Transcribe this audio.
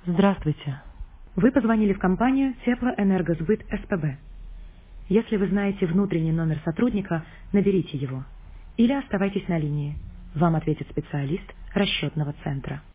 Здравствуйте. Вы позвонили в компанию Теплоэнергосбыт СПБ. Если вы знаете внутренний номер сотрудника, наберите его. Или оставайтесь на линии. Вам ответит специалист расчетного центра.